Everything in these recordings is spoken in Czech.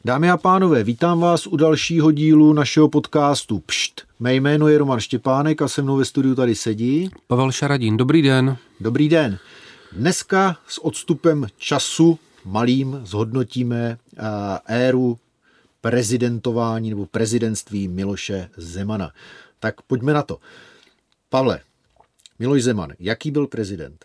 Dámy a pánové, vítám vás u dalšího dílu našeho podcastu Pšt. Mé jméno je Roman Štěpánek a se mnou ve studiu tady sedí Pavel Šaradín. Dobrý den. Dobrý den. Dneska s odstupem času malým zhodnotíme éru prezidentování nebo prezidentství Miloše Zemana. Tak pojďme na to. Pavle, Miloš Zeman, jaký byl prezident?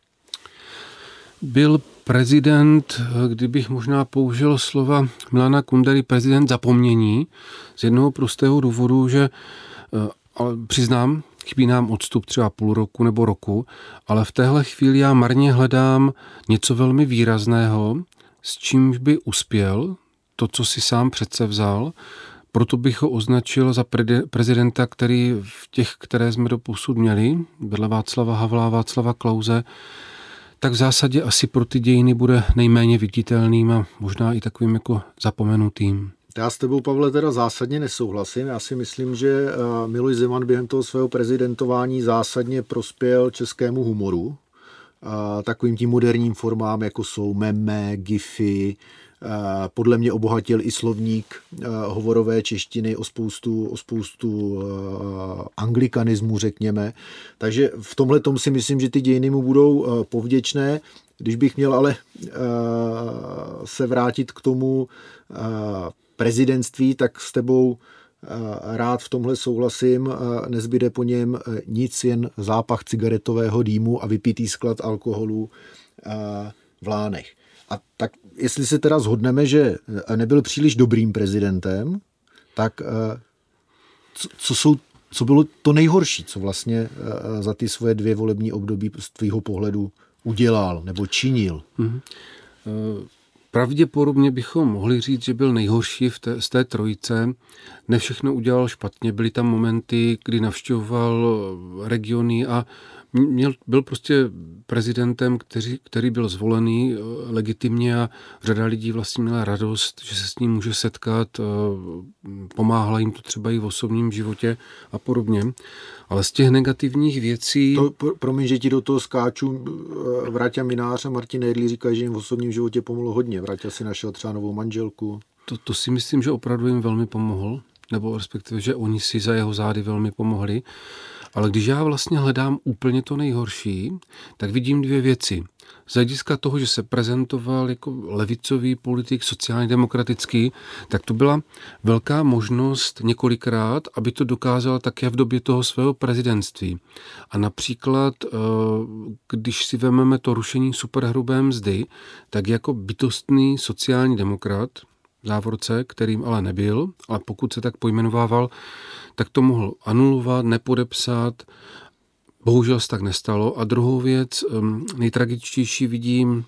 Byl prezident, kdybych možná použil slova Milana Kundery, prezident zapomnění, z jednoho prostého důvodu, že přiznám, chybí nám odstup třeba půl roku nebo roku, ale v téhle chvíli já marně hledám něco velmi výrazného, s čímž by uspěl to, co si sám předsevzal. Proto bych ho označil za prezidenta, který v těch, které jsme doposud měli, vedle Václava Havla, Václava Klause, tak v zásadě asi pro ty dějiny bude nejméně viditelným a možná i takovým jako zapomenutým. Já s tebou, Pavle, teda zásadně nesouhlasím. Já si myslím, že Miloš Zeman během toho svého prezidentování zásadně prospěl českému humoru. Takovým tím moderním formám, jako jsou meme, gify. Podle mě obohatil i slovník hovorové češtiny o spoustu anglikanismu, řekněme. Takže v tomhle tom si myslím, že ty dějiny mu budou povděčné. Když bych měl ale se vrátit k tomu prezidentství, tak s tebou rád v tomhle souhlasím. Nezbyde po něm nic, jen zápach cigaretového dýmu a vypitý sklad alkoholu v lánech. A tak jestli se teda shodneme, že nebyl příliš dobrým prezidentem, tak co bylo to nejhorší, co vlastně za ty svoje 2 volební období z tvýho pohledu udělal nebo činil? Pravděpodobně bychom mohli říct, že byl nejhorší z té trojice. Ne všechno udělal špatně. Byly tam momenty, kdy navštěvoval regiony a byl prostě prezidentem, který byl zvolený legitimně a řada lidí vlastně měla radost, že se s ním může setkat, pomáhala jim to třeba i v osobním životě a podobně. Ale z těch negativních věcí... Promiň, že ti do toho skáču. Vráťa Minář a Martin Nejedlý říkají, že jim v osobním životě pomohlo hodně. Vráťa si našel třeba novou manželku. To si myslím, že opravdu jim velmi pomohl, nebo respektive, že oni si za jeho zády velmi pomohli. Ale když já vlastně hledám úplně to nejhorší, tak vidím 2 věci. Z hlediska toho, že se prezentoval jako levicový politik, sociálně demokratický, tak to byla velká možnost několikrát, aby to dokázal také v době toho svého prezidentství. A například, když si vezmeme to rušení superhrubé mzdy, tak jako bytostný sociální demokrat, v závorce, kterým ale nebyl, ale pokud se tak pojmenovával, tak to mohl anulovat, nepodepsat. Bohužel se tak nestalo. A druhou věc, nejtragičtější vidím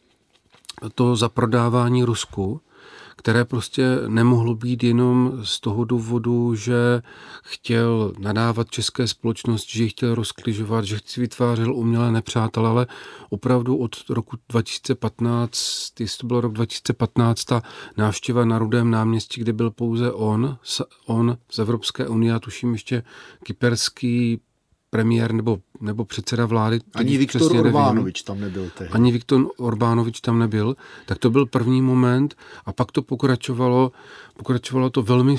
to zaprodávání Rusku, které prostě nemohlo být jenom z toho důvodu, že chtěl nadávat české společnosti, že ji chtěl rozkližovat, že si vytvářel umělé nepřátelé, ale opravdu od roku 2015, jestli to byl rok 2015, ta návštěva na Rudém náměstí, kde byl pouze on z Evropské unie a tuším ještě kyperský premiér nebo předseda vlády. Ani Viktor Orbánovič tam nebyl tehdy. Ani Viktor Orbánovič tam nebyl. Tak to byl první moment a pak to pokračovalo to velmi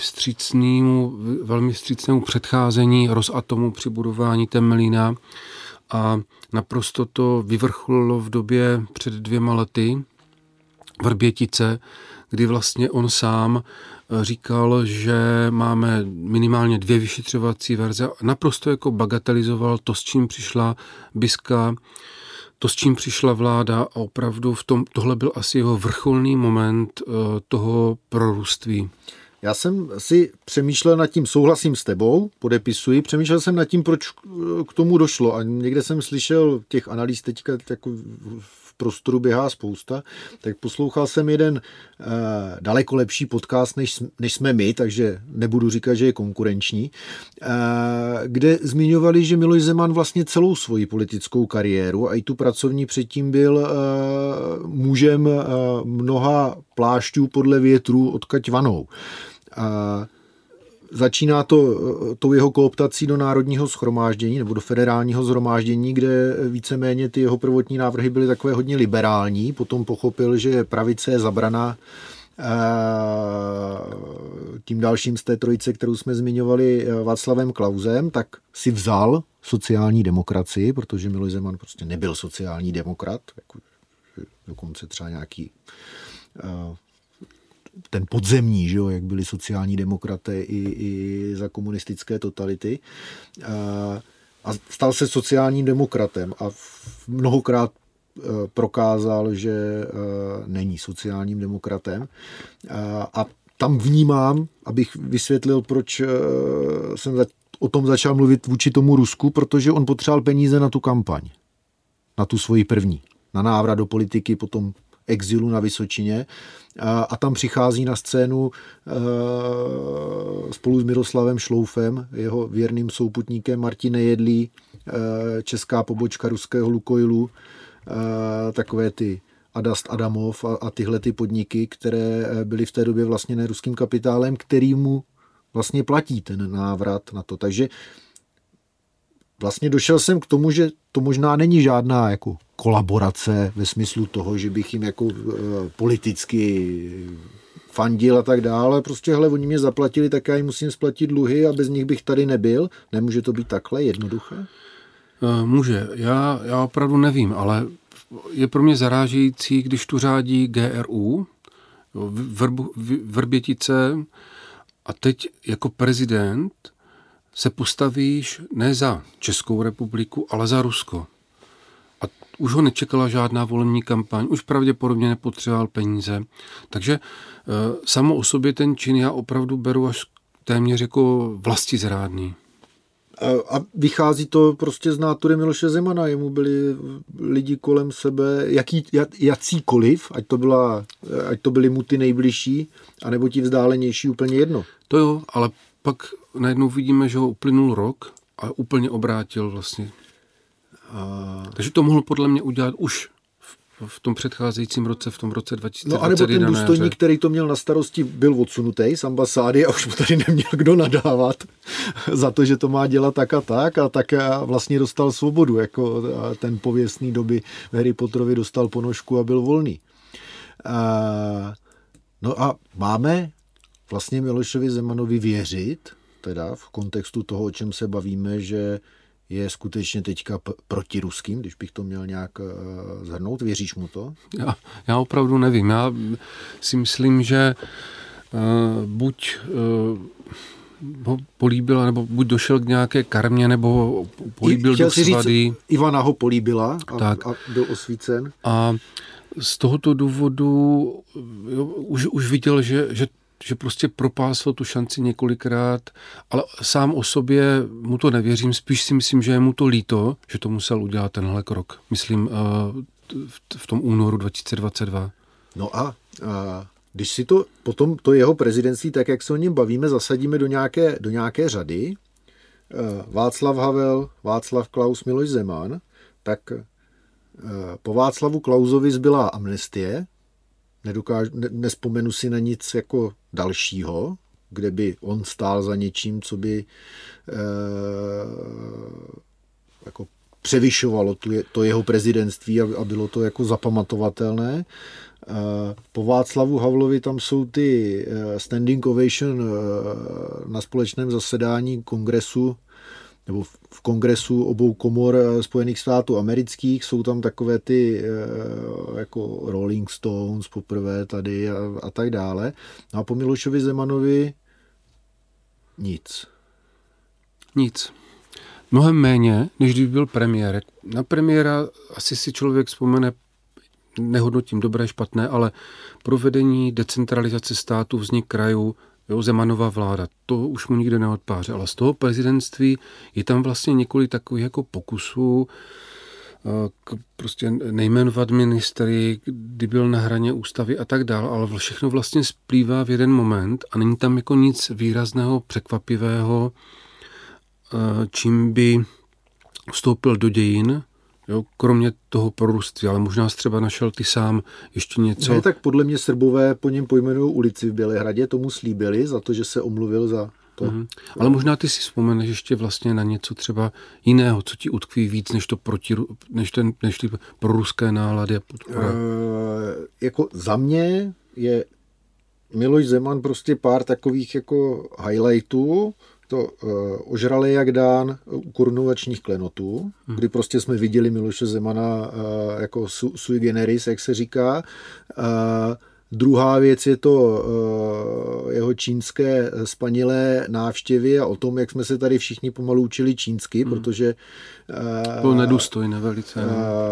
vstřícnému předcházení Rosatomu při budování Temelína a naprosto to vyvrcholilo v době před 2 lety Vrbětice, kdy vlastně on sám říkal, že máme minimálně 2 vyšetřovací verze. Naprosto jako bagatelizoval to, s čím přišla BISka, to, s čím přišla vláda a opravdu tohle byl asi jeho vrcholný moment toho prorůství. Já jsem si přemýšlel nad tím, souhlasím s tebou, podepisuji, přemýšlel jsem nad tím, proč k tomu došlo a někde jsem slyšel těch analýz teďka jako v prostoru běhá spousta, tak poslouchal jsem jeden daleko lepší podcast, než jsme my, takže nebudu říkat, že je konkurenční, kde zmiňovali, že Miloš Zeman vlastně celou svoji politickou kariéru a i tu pracovní předtím byl mužem mnoha plášťů podle větru odkaď vanou. Začíná to tou jeho kooptací do Národního shromáždění nebo do Federálního shromáždění, kde víceméně ty jeho prvotní návrhy byly takové hodně liberální. Potom pochopil, že pravice je zabraná tím dalším z té trojice, kterou jsme zmiňovali, Václavem Klausem, tak si vzal sociální demokracii, protože Miloš Zeman prostě nebyl sociální demokrat, jako dokonce třeba nějaký ten podzemní, že jo, jak byli sociální demokraté i za komunistické totality. A stal se sociálním demokratem a mnohokrát prokázal, že není sociálním demokratem. A tam vnímám, abych vysvětlil, proč jsem o tom začal mluvit vůči tomu Rusku, protože on potřeboval peníze na tu kampaň. Na tu svoji první. Na návrat do politiky, potom exilu na Vysočině. A tam přichází na scénu spolu s Miroslavem Šloufem, jeho věrným souputníkem Martin Nejedlý, česká pobočka ruského Lukoilu, takové ty Adast Adamov a tyhle ty podniky, které byly v té době vlastněné ruským kapitálem, který mu vlastně platí ten návrat na to. Takže vlastně došel jsem k tomu, že to možná není žádná jako kolaborace ve smyslu toho, že bych jim jako politicky fandil a tak dále. Prostě hele, oni mě zaplatili, tak já jim musím splatit dluhy a bez nich bych tady nebyl. Nemůže to být takhle jednoduché? Může. Já opravdu nevím, ale je pro mě zarážející, když tu řádí GRU, Vrbětice, a teď jako prezident se postavíš ne za Českou republiku, ale za Rusko. A už ho nečekala žádná volební kampaň, už pravděpodobně nepotřeboval peníze. Takže samo o sobě ten čin já opravdu beru až téměř jako vlastizrádný. A vychází to prostě z nátury Miloše Zemana. Jemu byli lidi kolem sebe, jacíkoliv, ať to byli mu ty nejbližší, anebo ti vzdálenější, úplně jedno. To jo, ale pak najednou vidíme, že ho uplynul rok a úplně obrátil vlastně. Takže to mohl podle mě udělat už v tom předcházejícím roce, v tom roce 2021. No a nebo ten důstojník, který to měl na starosti, byl odsunutý z ambasády a už mu tady neměl kdo nadávat za to, že to má dělat tak a tak vlastně dostal svobodu, jako ten pověstný doby v Harry Potterovi dostal ponožku a byl volný. No a máme vlastně Milošovi Zemanovi věřit, teda v kontextu toho, o čem se bavíme, že je skutečně teďka protiruským, když bych to měl nějak shrnout. Věříš mu to? Já opravdu nevím. Já si myslím, že buď ho políbila, nebo buď došel k nějaké karmě, nebo políbil duch svady. Ivana ho políbila a byl osvícen. A z tohoto důvodu už viděl, že prostě propásl tu šanci několikrát, ale sám o sobě mu to nevěřím, spíš si myslím, že je mu to líto, že to musel udělat tenhle krok. Myslím v tom únoru 2022. No a když si to potom to jeho prezidentství, tak jak se o něm bavíme, zasadíme do nějaké řady, Václav Havel, Václav Klaus, Miloš Zeman, tak po Václavu Klausovi zbyla amnestie, nespomenu si na nic jako dalšího, kde by on stál za něčím, co by jako převyšovalo to jeho prezidentství a bylo to jako zapamatovatelné. Po Václavu Havlovi tam jsou ty standing ovation na společném zasedání kongresu nebo v kongresu obou komor Spojených států amerických, jsou tam takové ty jako Rolling Stones poprvé tady a tak dále. No a po Milošovi Zemanovi nic. Nic. Mnohem méně, než když byl premiér. Na premiéra asi si člověk vzpomene, nehodnotím dobré, špatné, ale provedení decentralizace státu, vznik krajů, Zemanova vláda, to už mu nikde neodpáře, ale z toho prezidentství je tam vlastně několik takových jako pokusů prostě nejmenovat ministry, kdy byl na hraně ústavy a tak dále, ale všechno vlastně splývá v jeden moment a není tam jako nic výrazného, překvapivého, čím by vstoupil do dějin, jo, kromě toho prorůství, ale možná jsi třeba našel ty sám ještě něco. Ne, tak podle mě Srbové po něm pojmenují ulici v Bělehradě, tomu slíbili za to, že se omluvil za to. Mm-hmm. Ale možná ty si vzpomeneš ještě vlastně na něco třeba jiného, co ti utkví víc, než ty proruské nálady a podpora. Jako za mě je Miloš Zeman prostě pár takových jako highlightů, to ožrali jak dán u korunovačních klenotů, kdy prostě jsme viděli Miloše Zemana jako sui generis, jak se říká. Druhá věc je to jeho čínské spanilé návštěvy a o tom, jak jsme se tady všichni pomalu učili čínsky, protože bylo nedůstojné velice.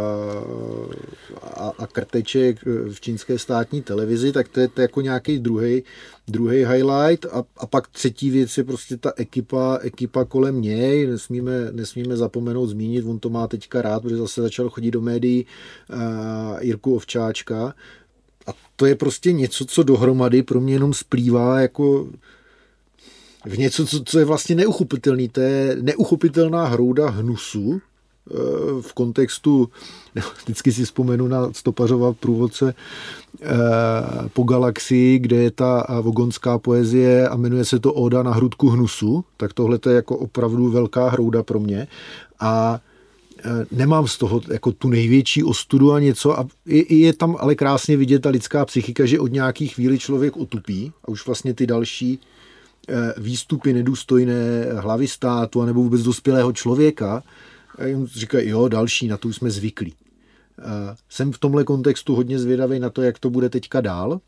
A krteček v čínské státní televizi, tak to je jako nějaký druhý highlight a pak třetí věc je prostě ta ekipa kolem něj, nesmíme zapomenout zmínit, on to má teďka rád, protože zase začal chodit do médií, Jirku Ovčáčka. A to je prostě něco, co dohromady pro mě jenom splývá jako v něco, co je vlastně neuchopitelný. To je neuchopitelná hrouda hnusu v kontextu, vždycky si vzpomenu na Stopařova průvodce po galaxii, kde je ta vogonská poezie a jmenuje se to Óda na hrudku hnusu, tak tohle je jako opravdu velká hrouda pro mě. A nemám z toho jako tu největší ostudu a něco a je tam ale krásně vidět ta lidská psychika, že od nějaký chvíli člověk otupí a už vlastně ty další výstupy nedůstojné hlavy státu a nebo vůbec dospělého člověka říkají, jo, další, na to už jsme zvyklí. Jsem v tomhle kontextu hodně zvědavý na to, jak to bude teďka dál,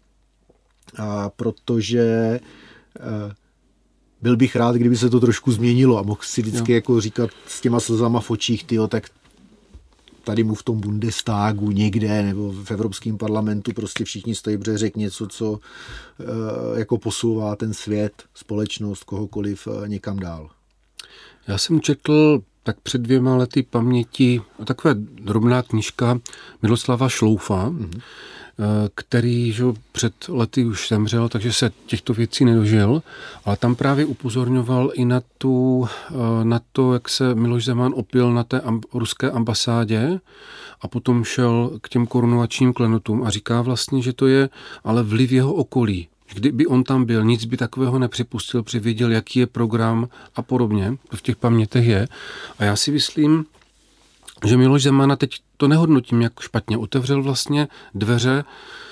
protože byl bych rád, kdyby se to trošku změnilo a mohl si vždycky jako říkat s těma slzama v očích, tyjo, tak tady mu v tom Bundestagu někde nebo v Evropském parlamentu prostě všichni stojí, protože řekl něco, co jako posouvá ten svět, společnost, kohokoliv někam dál. Já jsem četl tak před 2 lety paměti taková drobná knížka Miroslava Šloufa, který že před lety už zemřel, takže se těchto věcí nedožil, ale tam právě upozorňoval i na to, jak se Miloš Zeman opil na té ruské ambasádě a potom šel k těm korunovačním klenotům a říká vlastně, že to je ale vliv jeho okolí. Kdyby on tam byl, nic by takového nepřipustil, protože věděl, jaký je program a podobně, to v těch pamětech je. A já si myslím, že Miloš Zemana, teď to nehodnotím jak špatně, otevřel vlastně dveře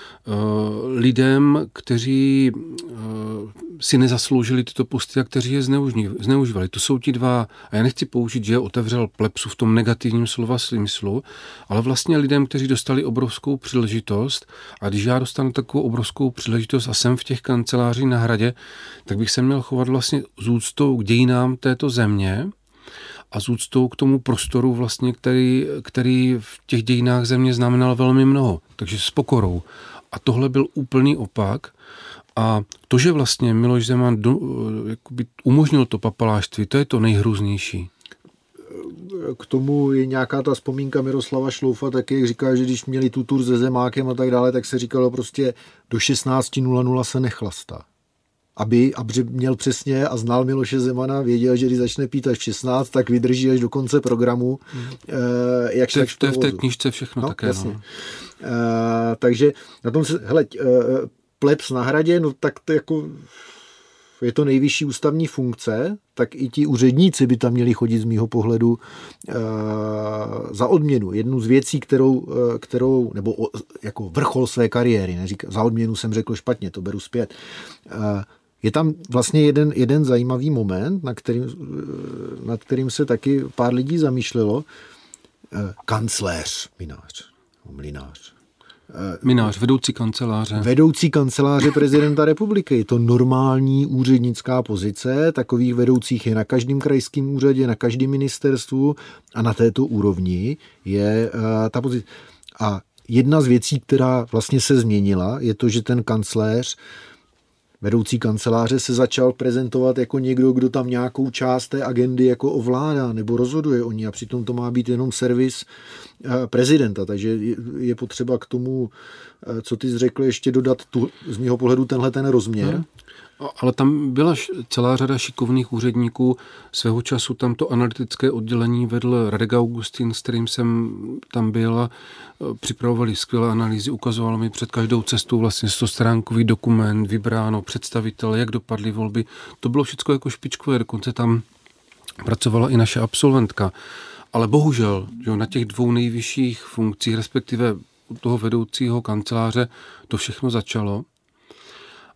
lidem, kteří si nezasloužili tyto posty a kteří je zneužívali. To jsou ti dva, a já nechci použít, že otevřel plepsu v tom negativním slova smyslu, ale vlastně lidem, kteří dostali obrovskou příležitost a když já dostanu takovou obrovskou příležitost a jsem v těch kancelářích na Hradě, tak bych se měl chovat vlastně s úctou k dějinám této země a s úctou k tomu prostoru vlastně, který v těch dějinách země znamenal velmi mnoho, takže s pokorou. A tohle byl úplný opak. A to, že vlastně Miloš Zeman umožnil to papalášství, to je to nejhrůznější. K tomu je nějaká ta vzpomínka Miroslava Šloufa, taky jak říká, že když měli tu tur se Zemákem a tak dále, tak se říkalo prostě do 16:00 se nechlastá. Aby měl přesně a znal Miloše Zemana, věděl, že když začne pít až v 16, tak vydrží až do konce programu. To je v té knížce všechno také. Jasně. Takže na tom se, hele, plebs na Hradě, no tak to jako je to nejvyšší ústavní funkce, tak i ti úředníci by tam měli chodit z mýho pohledu za odměnu. Jednu z věcí, kterou nebo jako vrchol své kariéry, za odměnu jsem řekl špatně, to beru zpět. Je tam vlastně jeden zajímavý moment, nad kterým se taky pár lidí zamýšlelo. Kancléř, Minář, vedoucí kanceláře. Vedoucí kanceláře prezidenta republiky. Je to normální úřednická pozice, takových vedoucích je na každém krajském úřadě, na každém ministerstvu a na této úrovni je ta pozice. A jedna z věcí, která vlastně se změnila, je to, že ten kancléř, vedoucí kanceláře se začal prezentovat jako někdo, kdo tam nějakou část té agendy jako ovládá nebo rozhoduje o ní a přitom to má být jenom servis prezidenta. Takže je potřeba k tomu, co ty jsi řekl, ještě dodat z mého pohledu tenhle ten rozměr. Ale tam byla celá řada šikovných úředníků. Svého času tam to analytické oddělení vedl Radek Augustin, s kterým jsem tam byl a připravovali skvělé analýzy, ukazoval mi před každou cestou vlastně 100stránkový dokument, vybráno představitel, jak dopadly volby. To bylo všechno jako špičkové, dokonce tam pracovala i naše absolventka. Ale bohužel, že na těch 2 nejvyšších funkcích, respektive u toho vedoucího kanceláře, to všechno začalo.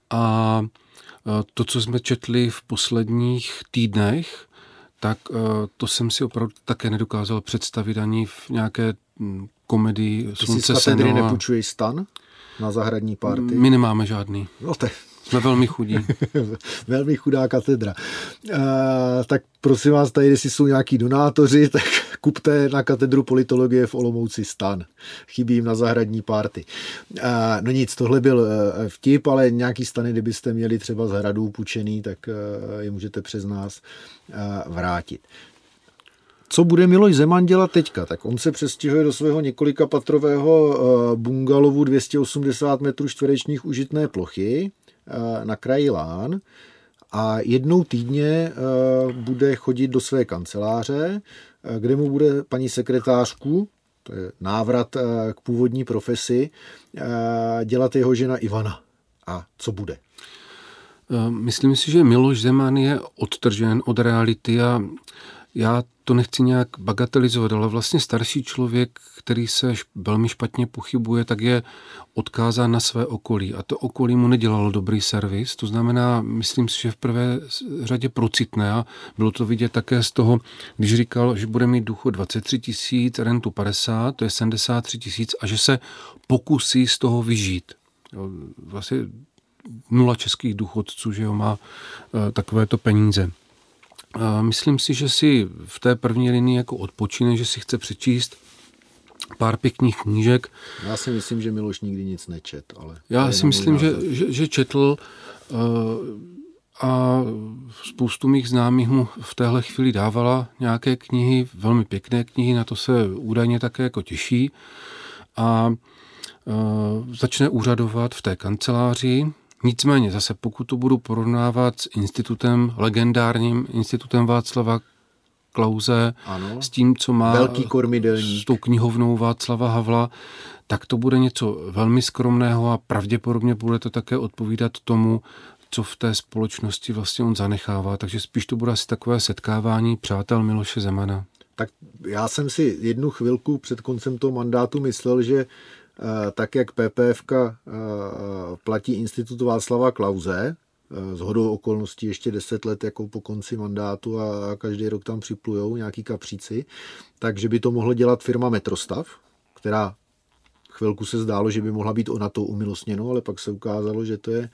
A to, co jsme četli v posledních týdnech, tak to jsem si opravdu také nedokázal představit ani v nějaké komedii Ty si z katedry nepůjčuješ stan na zahradní party? My nemáme žádný. No jsme velmi chudí. Velmi chudá katedra. Tak prosím vás, tady, jestli jsou nějaký donátoři, tak kupte na katedru politologie v Olomouci stan. Chybí jim na zahradní party. No nic, tohle byl vtip, ale nějaký stany, kdybyste měli třeba z hradů půjčený, tak je můžete přes nás vrátit. Co bude Miloš Zeman dělat teďka? Tak on se přestěhuje do svého několikapatrového bungalovu 280 metrů čtverečních užitné plochy na kraji Lán a jednou týdně bude chodit do své kanceláře, kde mu bude paní sekretářku, to je návrat k původní profesi, dělat jeho žena Ivana. A co bude? Myslím si, že Miloš Zeman je odtržen od reality a já to nechci nějak bagatelizovat, ale vlastně starší člověk, který se velmi špatně pochybuje, tak je odkázán na své okolí. A to okolí mu nedělalo dobrý servis. To znamená, myslím si, že v prvé řadě procitné. A bylo to vidět také z toho, když říkal, že bude mít důchod 23 000, rentu 50, to je 73 000 a že se pokusí z toho vyžít. Vlastně 0 českých důchodců, že ho má takovéto peníze. Myslím si, že si v té první linii jako odpočine, že si chce přečíst pár pěkných knížek. Já si myslím, že Miloš nikdy nic nečet. Ale já si myslím, že četl a spoustu mých známých mu v téhle chvíli dávala nějaké knihy, velmi pěkné knihy, na to se údajně také jako těší a začne úřadovat v té kanceláři. Nicméně zase pokud to budu porovnávat s legendárním institutem Václava Klause, ano, s tím, co má velký kormidelník, s tou knihovnou Václava Havla, tak to bude něco velmi skromného a pravděpodobně bude to také odpovídat tomu, co v té společnosti vlastně on zanechává. Takže spíš to bude asi takové setkávání přátel Miloše Zemana. Tak já jsem si jednu chvilku před koncem toho mandátu myslel, že tak jak PPFka platí institut Václava Klause, shodou okolností ještě 10 let jako po konci mandátu a každý rok tam připlujou nějaký kapříci, takže by to mohlo dělat firma Metrostav, která chvilku se zdálo, že by mohla být ona to umilostněnou, ale pak se ukázalo, že to je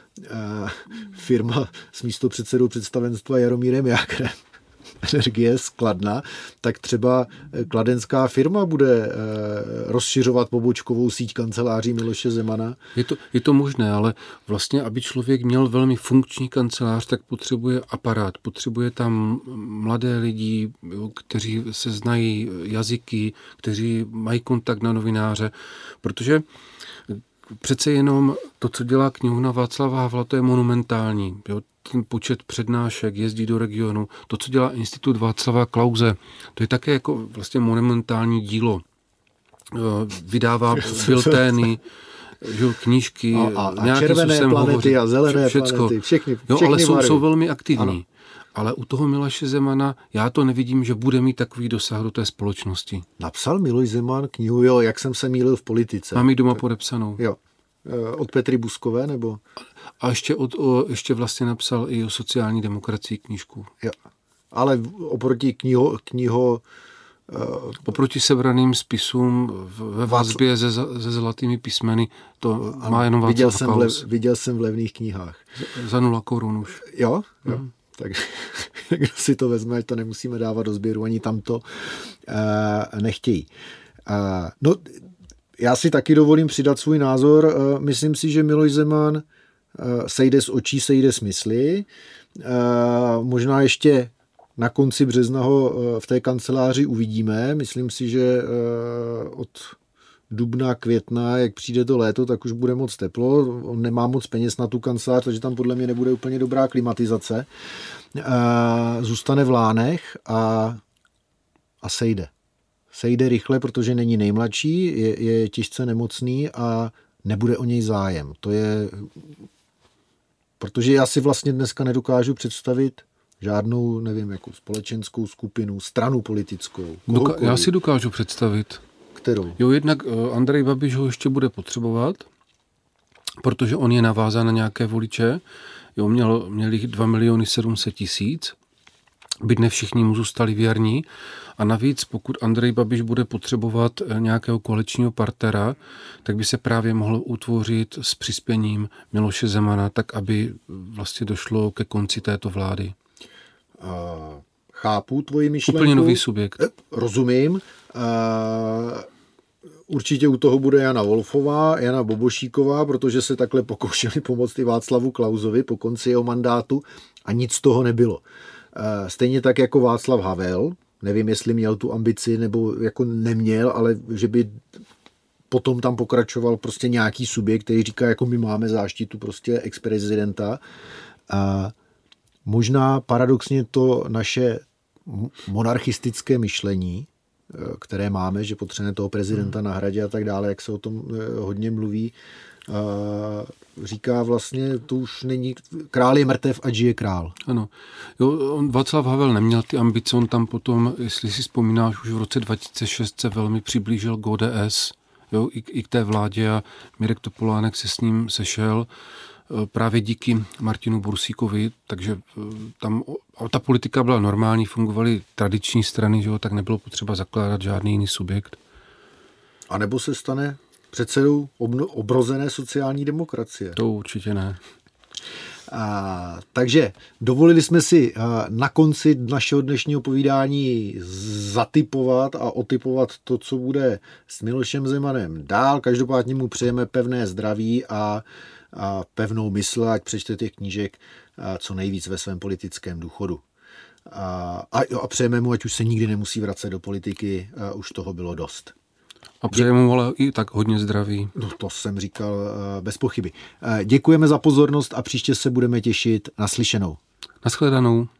firma s místopředsedou představenstva Jaromírem Jágrem, Energie z Kladna, tak třeba kladenská firma bude rozšiřovat pobočkovou síť kanceláří Miloše Zemana. Je to možné, ale vlastně, aby člověk měl velmi funkční kancelář, tak potřebuje aparát, potřebuje tam mladé lidi, kteří se znají jazyky, kteří mají kontakt na novináře, protože přece jenom to, co dělá knihovna Václava Havla, to je monumentální. Jo? Ten počet přednášek, jezdí do regionu. To, co dělá institut Václava Klause, to je také jako vlastně monumentální dílo. Vydává biltény, knížky, a červené planety hovoří, a zelené planety, všechny ale jsou velmi aktivní. Ano. Ale u toho Miloše Zemana já to nevidím, že bude mít takový dosah do té společnosti. Napsal Miloš Zeman knihu, jo, jak jsem se mýlil v politice. Mám ji doma podepsanou. Jo. Od Petry Buskové, nebo? A ještě vlastně napsal i o sociální demokracii knížku. Jo. Ale oproti oproti sebraným spisům ve vazbě se zlatými písmeny, to má jenom Václav Klaus. Viděl jsem v levných knihách. Za 0 korun už. Jo? Tak kdo si to vezme, ať to nemusíme dávat do sběru, ani tam to nechtějí. No, já si taky dovolím přidat svůj názor. Myslím si, že Miloš Zeman sejde z očí, sejde z mysli. Možná ještě na konci března ho v té kanceláři uvidíme. Myslím si, že od dubna, května, jak přijde to léto, tak už bude moc teplo. On nemá moc peněz na tu kancelář, takže tam podle mě nebude úplně dobrá klimatizace. Zůstane v Lánech a sejde. Sejde rychle, protože není nejmladší, je těžce nemocný a nebude o něj zájem. To je... Protože já si vlastně dneska nedokážu představit žádnou, nevím, jako společenskou skupinu, stranu politickou. Já si dokážu představit. Kterou? Jo, jednak Andrej Babiš ho ještě bude potřebovat protože on je navázán na nějaké voliče. Jo, měl jich 2 700 000, byť ne všichni mu zůstali věrní. A navíc, pokud Andrej Babiš bude potřebovat nějakého koaličního partnera, tak by se právě mohl utvořit s přispěním Miloše Zemana, tak aby vlastně došlo ke konci této vlády. Chápu tvoji myšlenku. Úplně nový subjekt. Rozumím. Určitě u toho bude Jana Wolfová, Jana Bobošíková, protože se takhle pokoušeli pomoct i Václavu Klausovi po konci jeho mandátu a nic z toho nebylo. Stejně tak jako Václav Havel, nevím, jestli měl tu ambici nebo jako neměl, ale že by potom tam pokračoval prostě nějaký subjekt, který říká, jako my máme záštitu prostě ex-prezidenta. Možná paradoxně to naše monarchistické myšlení, které máme, že potřebujeme toho prezidenta na hradě a tak dále, jak se o tom hodně mluví, říká vlastně, to už není, král je mrtev, ať žije král. Ano. Jo, Václav Havel neměl ty ambice, on tam potom, jestli si vzpomínáš, už v roce 2006 se velmi přiblížil k ODS, jo, i k té vládě a Mirek Topolánek se s ním sešel právě díky Martinu Bursíkovi, takže tam ta politika byla normální, fungovaly tradiční strany, že jo, tak nebylo potřeba zakládat žádný jiný subjekt. A nebo se stane předsedou obrozené sociální demokracie. To určitě ne. Takže dovolili jsme si na konci našeho dnešního povídání zatipovat a otipovat to, co bude s Milošem Zemanem dál. Každopádně mu přejeme pevné zdraví a pevnou mysl, ať přečte těch knížek co nejvíc ve svém politickém důchodu. A přejeme mu, ať už se nikdy nemusí vracet do politiky, už toho bylo dost. A přejeme mu ale i tak hodně zdraví. No, to jsem říkal bez pochyby. Děkujeme za pozornost a příště se budeme těšit. Naslyšenou. Naschledanou.